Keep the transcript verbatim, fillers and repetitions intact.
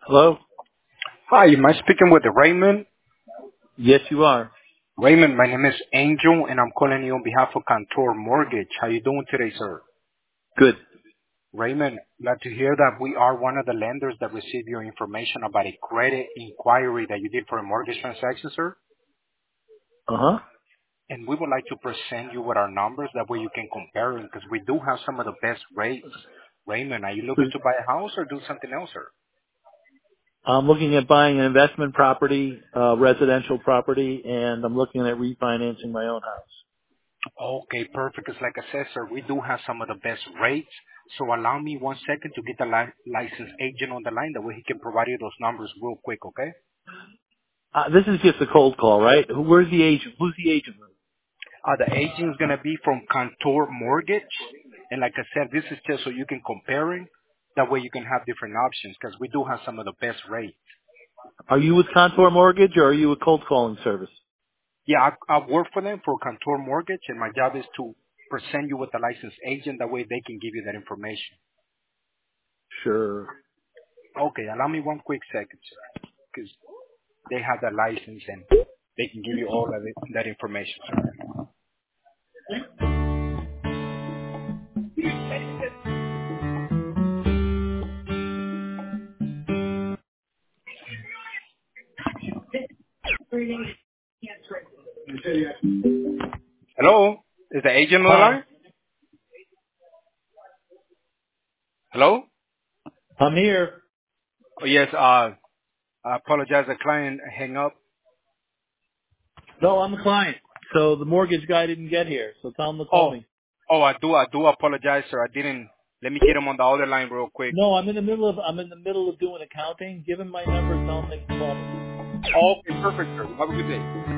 Hello? Hi, am I speaking with Raymond? Yes, you are. Raymond, my name is Angel, and I'm calling you on behalf of Cantor Mortgage. How you doing today, sir? Good. Raymond, glad to hear that we are one of the lenders that received your information about a credit inquiry that you did for a mortgage transaction, sir. Uh-huh. And we would like to present you with our numbers. That way you can compare them because we do have some of the best rates. Raymond, are you looking to buy a house or do something else, sir? I'm looking at buying an investment property, uh, residential property, and I'm looking at refinancing my own house. Okay, perfect. Because like I said, sir, we do have some of the best rates. So allow me one second to get the li- licensed agent on the line. That way he can provide you those numbers real quick, okay? Uh, this is just a cold call, right? Who- Where's the agent? Who's the agent? Uh, the agent is going to be from Contour Mortgage. And like I said, this is just so you can compare it. That way you can have different options because we do have some of the best rates. Are you with Contour Mortgage or are you a cold calling service? Yeah, I, I work for them for Contour Mortgage, and my job is to present you with a licensed agent. That way they can give you that information. Sure. Okay, allow me one quick second, sir. Because they have the license and they can give you all of it, that information, sir. Hello? Is the agent on the Hi. line? Hello? I'm here. Oh, yes, uh, I apologize. The client hang up. No, I'm the client. So the mortgage guy didn't get here, so tell him to call Oh, me. oh, I do, I do apologize, sir. I didn't, let me get him on the other line real quick. No, I'm in the middle of I'm in the middle of doing accounting. Give him my number, tell him they can call me. Oh, okay, perfect, sir. Have a good day.